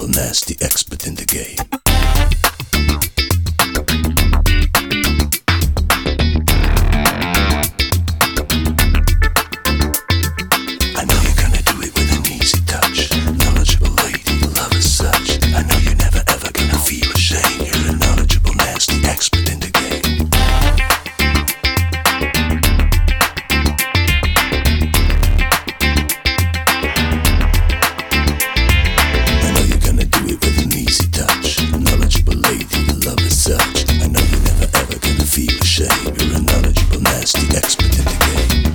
nasty expert in the game. I know you're gonna do it with an easy touch. Knowledgeable lady, love as such. I know you're never ever gonna feel ashamed. You're a knowledgeable, nasty expert in the game. I know you're gonna do it with an easy touch. Knowledgeable lady, love as such. I know you're never ever gonna feel ashamed. You're a knowledgeable, nasty expert in the game.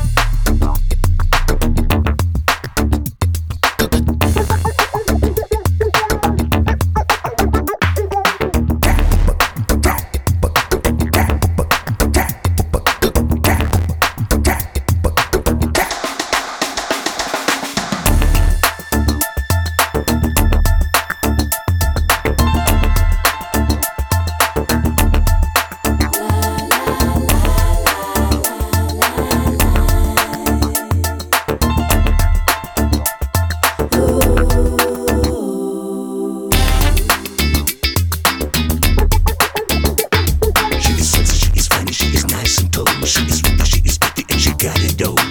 She is pretty, she is pretty, and she got it though.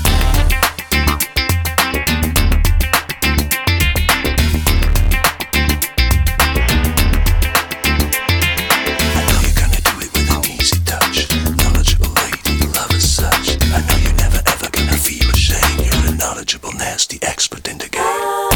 I know you're gonna do it with an easy touch. Knowledgeable lady, love as such. I know you're never ever gonna feel ashamed. You're a knowledgeable, nasty expert in the game.